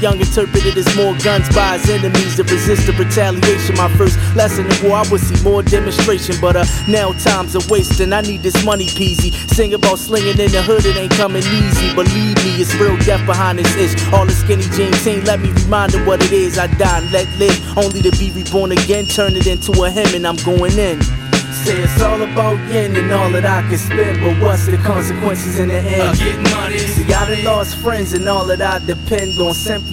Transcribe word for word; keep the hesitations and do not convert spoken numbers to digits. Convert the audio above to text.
young interpreted as more guns by his enemies to resist the retaliation. My first lesson in war, I would see more demonstration, but uh, now time's a waste and I need this money peasy. Sing about slinging in the hood, it ain't coming easy. Believe me, it's real death behind this ish. All the skinny jeans ain't let me remind him what it is. I die and let live, only to be reborn again. Turn it into a hymn and I'm going in. Say it's all about yen and all that I can spend, but what's the consequences in the end? Uh, getting money. See, I done lost friends and all that I depend on simply